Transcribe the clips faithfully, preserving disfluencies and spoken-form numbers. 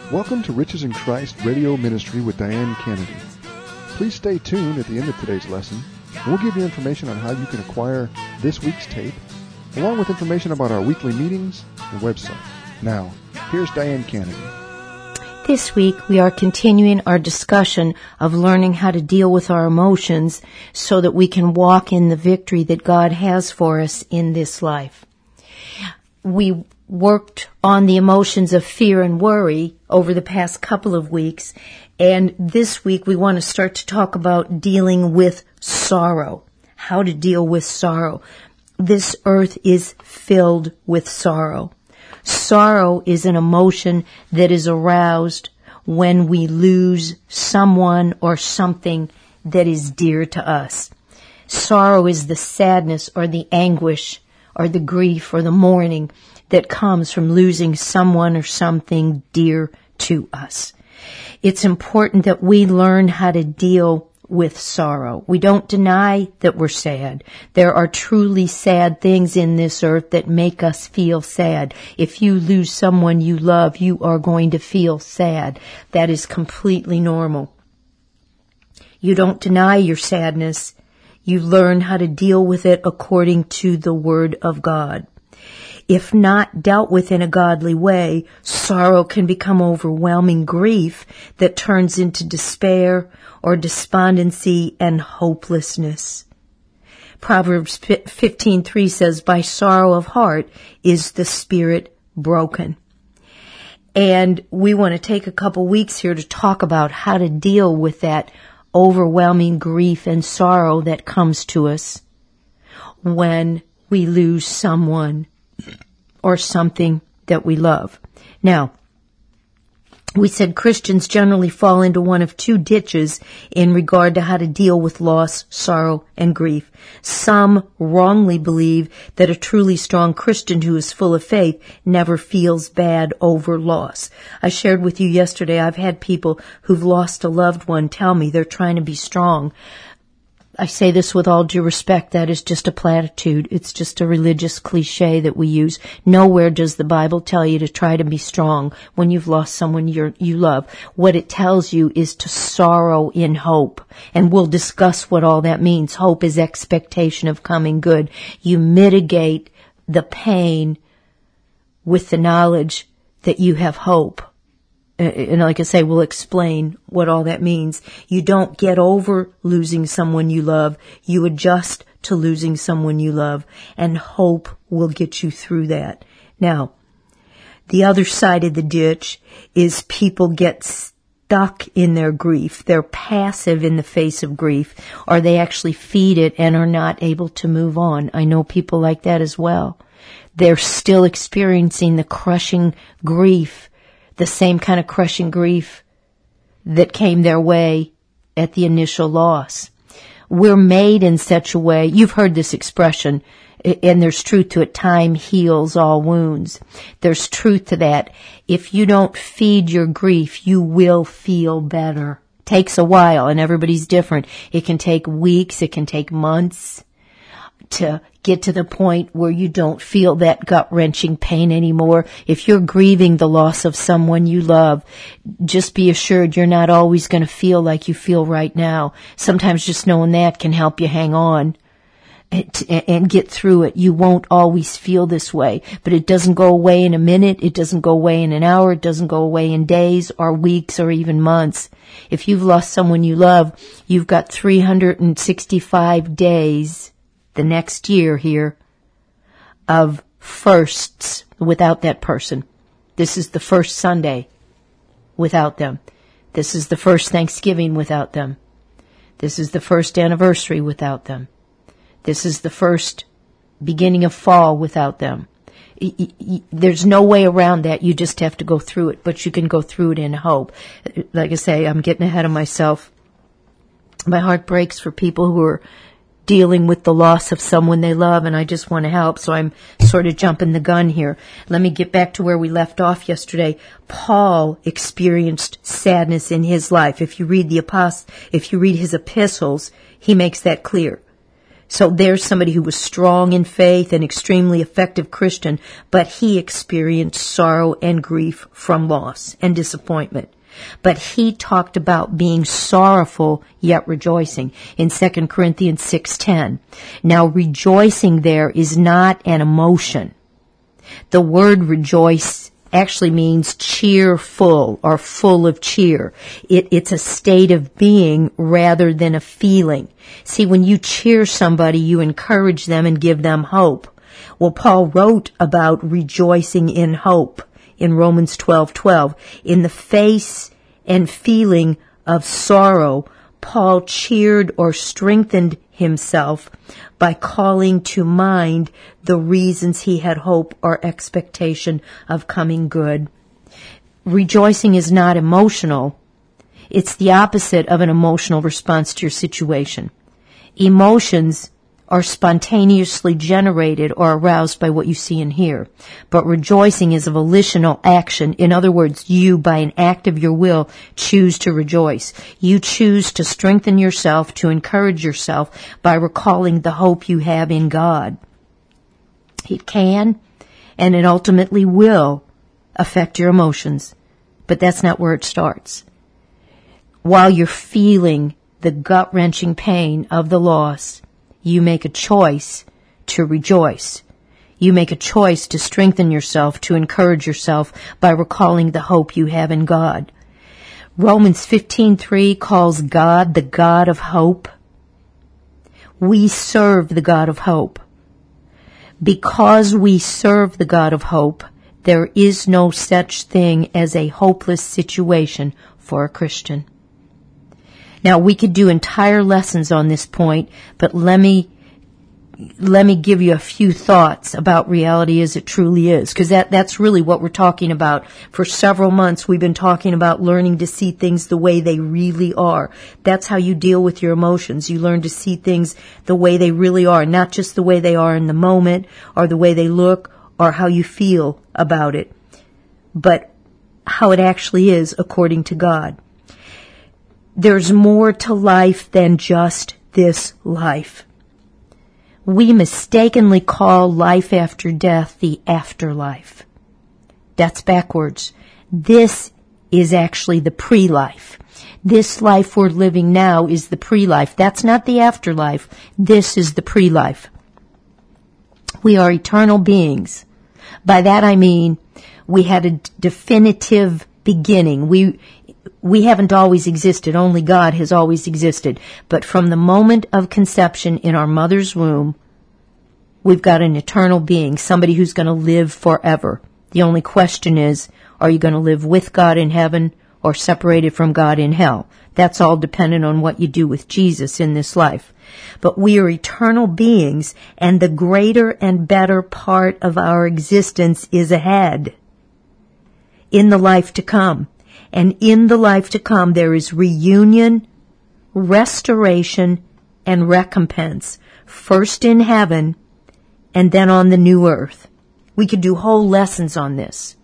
Welcome to Riches in Christ Radio Ministry with Diane Kennedy. Please stay tuned at the end of today's lesson. We'll give you information on how you can acquire this week's tape, along with information about our weekly meetings and website. Now, here's Diane Kennedy. This week, we are continuing our discussion of learning how to deal with our emotions so that we can walk in the victory that God has for us in this life. We worked on the emotions of fear and worry over the past couple of weeks, and this week we want to start to talk about dealing with sorrow, how to deal with sorrow. This earth is filled with sorrow. Sorrow is an emotion that is aroused when we lose someone or something that is dear to us. Sorrow is the sadness or the anguish or the grief or the mourning that comes from losing someone or something dear to us. It's important that we learn how to deal with sorrow. We don't deny that we're sad. There are truly sad things in this earth that make us feel sad. If you lose someone you love, you are going to feel sad. That is completely normal. You don't deny your sadness. You learn how to deal with it according to the Word of God. If not dealt with in a godly way, sorrow can become overwhelming grief that turns into despair or despondency and hopelessness. Proverbs fifteen three says, "By sorrow of heart is the spirit broken." And we want to take a couple weeks here to talk about how to deal with that overwhelming grief and sorrow that comes to us when we lose someone or something that we love. Now, we said Christians generally fall into one of two ditches in regard to how to deal with loss, sorrow, and grief. Some wrongly believe that a truly strong Christian who is full of faith never feels bad over loss. I shared with you yesterday, I've had people who've lost a loved one tell me they're trying to be strong. I say this with all due respect, that is just a platitude. It's just a religious cliche that we use. Nowhere does the Bible tell you to try to be strong when you've lost someone you're, you love. What it tells you is to sorrow in hope. And we'll discuss what all that means. Hope is expectation of coming good. You mitigate the pain with the knowledge that you have hope. And like I say, we'll explain what all that means. You don't get over losing someone you love. You adjust to losing someone you love, and hope will get you through that. Now, the other side of the ditch is people get stuck in their grief. They're passive in the face of grief, or they actually feed it and are not able to move on. I know people like that as well. They're still experiencing the crushing grief, the same kind of crushing grief that came their way at the initial loss. We're made in such a way, you've heard this expression, and there's truth to it, time heals all wounds. There's truth to that. If you don't feed your grief, you will feel better. Takes a while, and everybody's different. It can take weeks, it can take months to get to the point where you don't feel that gut-wrenching pain anymore. If you're grieving the loss of someone you love, just be assured you're not always going to feel like you feel right now. Sometimes just knowing that can help you hang on and get through it. You won't always feel this way, but it doesn't go away in a minute. It doesn't go away in an hour. It doesn't go away in days or weeks or even months. If you've lost someone you love, you've got three hundred sixty-five days the next year here of firsts without that person. This is the first Sunday without them. This is the first Thanksgiving without them. This is the first anniversary without them. This is the first beginning of fall without them. There's no way around that. You just have to go through it, but you can go through it in hope. Like I say, I'm getting ahead of myself. My heart breaks for people who are dealing with the loss of someone they love, and I just want to help, so I'm sort of jumping the gun here. Let me get back to where we left off yesterday. Paul experienced sadness in his life. If you read the apost- if you read his epistles, he makes that clear. So there's somebody who was strong in faith, an extremely effective Christian, but he experienced sorrow and grief from loss and disappointment. But he talked about being sorrowful yet rejoicing in Second Corinthians six ten. Now rejoicing there is not an emotion. The word rejoice actually means cheerful or full of cheer. It, it's a state of being rather than a feeling. See, when you cheer somebody, you encourage them and give them hope. Well, Paul wrote about rejoicing in hope in Romans twelve twelve. In the face and feeling of sorrow, Paul cheered or strengthened himself by calling to mind the reasons he had hope or expectation of coming good. Rejoicing is not emotional. It's the opposite of an emotional response to your situation. Emotions are spontaneously generated or aroused by what you see and hear. But rejoicing is a volitional action. In other words, you, by an act of your will, choose to rejoice. You choose to strengthen yourself, to encourage yourself by recalling the hope you have in God. It can, and it ultimately will, affect your emotions. But that's not where it starts. While you're feeling the gut-wrenching pain of the loss, you make a choice to rejoice. You make a choice to strengthen yourself, to encourage yourself by recalling the hope you have in God. Romans fifteen three calls God the God of hope. We serve the God of hope. Because we serve the God of hope, there is no such thing as a hopeless situation for a Christian. Now, we could do entire lessons on this point, but let me let me give you a few thoughts about reality as it truly is, because that, that's really what we're talking about. For several months, we've been talking about learning to see things the way they really are. That's how you deal with your emotions. You learn to see things the way they really are, not just the way they are in the moment, or the way they look, or how you feel about it, but how it actually is according to God. There's more to life than just this life. We mistakenly call life after death the afterlife. That's backwards. This is actually the pre-life. This life we're living now is the pre-life. That's not the afterlife. This is the pre-life. We are eternal beings. By that I mean we had a definitive beginning. We We haven't always existed. Only God has always existed. But from the moment of conception in our mother's womb, we've got an eternal being, somebody who's going to live forever. The only question is, are you going to live with God in heaven or separated from God in hell? That's all dependent on what you do with Jesus in this life. But we are eternal beings, and the greater and better part of our existence is ahead, in the life to come. And in the life to come, there is reunion, restoration, and recompense. First in heaven, and then on the new earth. We could do whole lessons on this.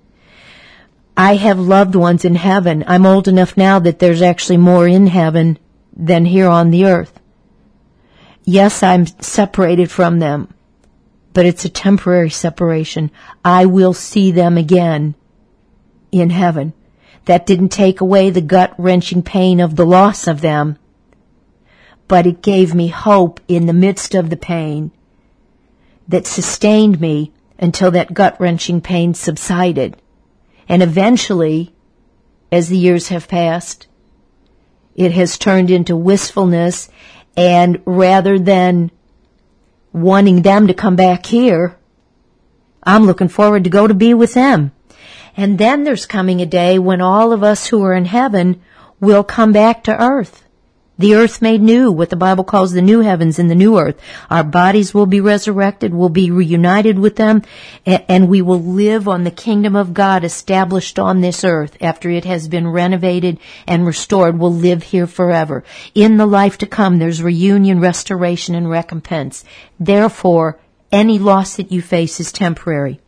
I have loved ones in heaven. I'm old enough now that there's actually more in heaven than here on the earth. Yes, I'm separated from them, but it's a temporary separation. I will see them again in heaven. That didn't take away the gut-wrenching pain of the loss of them, but it gave me hope in the midst of the pain that sustained me until that gut-wrenching pain subsided. And eventually, as the years have passed, it has turned into wistfulness, and rather than wanting them to come back here, I'm looking forward to go to be with them. And then there's coming a day when all of us who are in heaven will come back to earth. The earth made new, what the Bible calls the new heavens and the new earth. Our bodies will be resurrected, we'll be reunited with them, and we will live on the kingdom of God established on this earth after it has been renovated and restored. We'll live here forever. In the life to come, there's reunion, restoration, and recompense. Therefore, any loss that you face is temporary.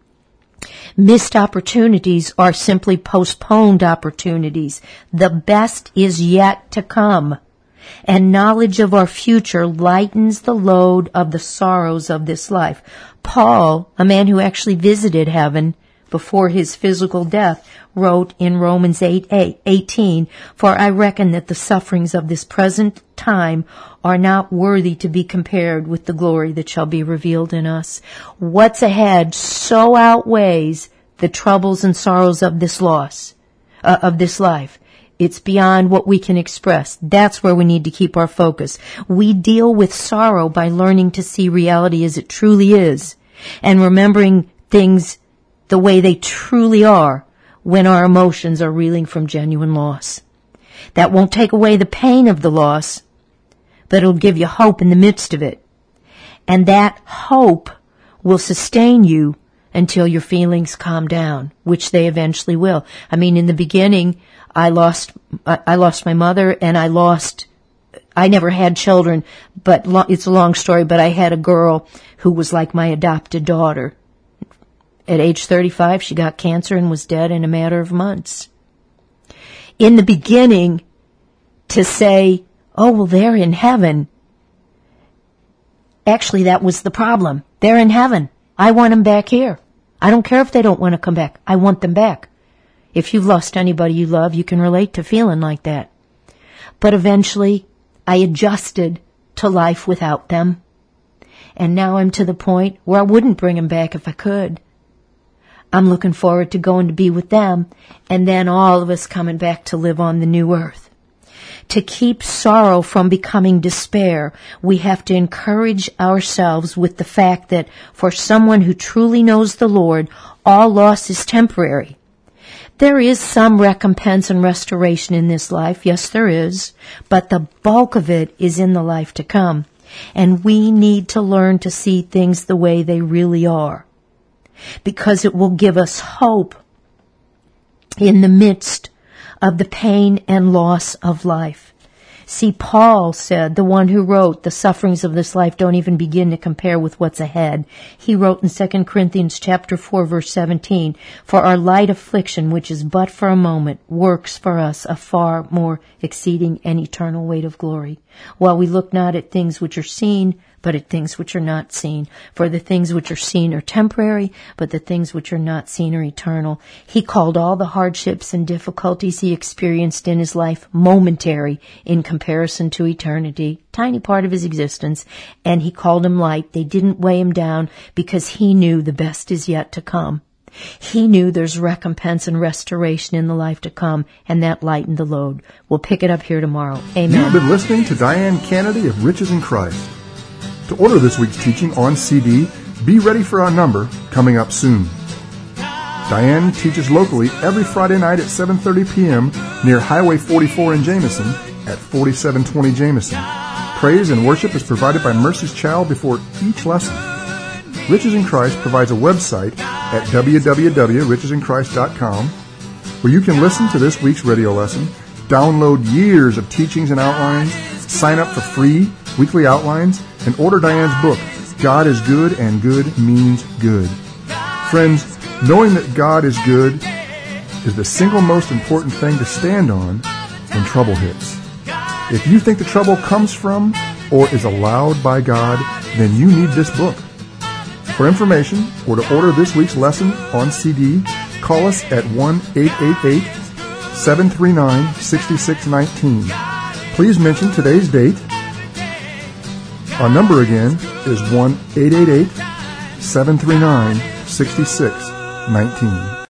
Missed opportunities are simply postponed opportunities. The best is yet to come. and knowledge of our future lightens the load of the sorrows of this life. Paul, a man who actually visited heaven before his physical death, wrote in Romans eight eighteen, "For I reckon that the sufferings of this present time are not worthy to be compared with the glory that shall be revealed in us." What's ahead so outweighs the troubles and sorrows of this loss, uh, of this life. It's beyond what we can express. That's where we need to keep our focus. We deal with sorrow by learning to see reality as it truly is and remembering things the way they truly are when our emotions are reeling from genuine loss. That won't take away the pain of the loss, but it'll give you hope in the midst of it. And that hope will sustain you until your feelings calm down, which they eventually will. I mean, in the beginning, I lost, I lost my mother and I lost, I never had children, but lo- it's a long story, but I had a girl who was like my adopted daughter. At age thirty-five, she got cancer and was dead in a matter of months. In the beginning, to say, oh, well, they're in heaven. Actually, that was the problem. They're in heaven. I want them back here. I don't care if they don't want to come back. I want them back. If you've lost anybody you love, you can relate to feeling like that. But eventually, I adjusted to life without them. And now I'm to the point where I wouldn't bring them back if I could. I'm looking forward to going to be with them, and then all of us coming back to live on the new earth. To keep sorrow from becoming despair, we have to encourage ourselves with the fact that for someone who truly knows the Lord, all loss is temporary. There is some recompense and restoration in this life, yes there is, but the bulk of it is in the life to come. And we need to learn to see things the way they really are, because it will give us hope in the midst of the pain and loss of life. See, Paul said, the one who wrote, the sufferings of this life don't even begin to compare with what's ahead. He wrote in Second Corinthians chapter four, verse seventeen, "For our light affliction, which is but for a moment, works for us a far more exceeding and eternal weight of glory. While we look not at things which are seen, but at things which are not seen. For the things which are seen are temporary, but the things which are not seen are eternal." He called all the hardships and difficulties he experienced in his life momentary in comparison to eternity, tiny part of his existence, and he called them light. They didn't weigh him down because he knew the best is yet to come. He knew there's recompense and restoration in the life to come, and that lightened the load. We'll pick it up here tomorrow. Amen. You have been listening to Diane Kennedy of Riches in Christ. To order this week's teaching on C D, be ready for our number coming up soon. Diane teaches locally every Friday night at seven thirty p.m. near Highway forty-four in Jameson at forty-seven twenty Jameson. Praise and worship is provided by Mercy's Child before each lesson. Riches in Christ provides a website at w w w dot riches in christ dot com where you can listen to this week's radio lesson, download years of teachings and outlines, sign up for free weekly outlines, and order Diane's book, God is Good and Good Means Good. Friends, knowing that God is good is the single most important thing to stand on when trouble hits. If you think the trouble comes from or is allowed by God, then you need this book. For information or to order this week's lesson on C D, call us at one eight eight eight, seven three nine, six six one nine. Please mention today's date. Our number again is one eight eight eight, seven three nine, six six one nine.